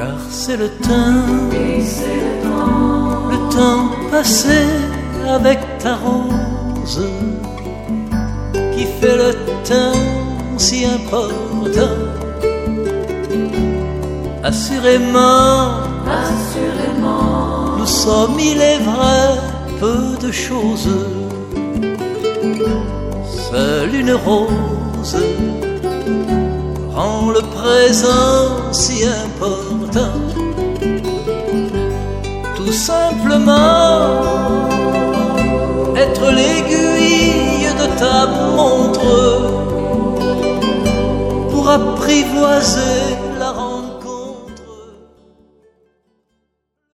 car c'est le temps passé avec ta rose qui fait le temps si important. Assurément, nous sommes, il est vrai, peu de choses. Seule une rose rend le présent si important. Tout simplement,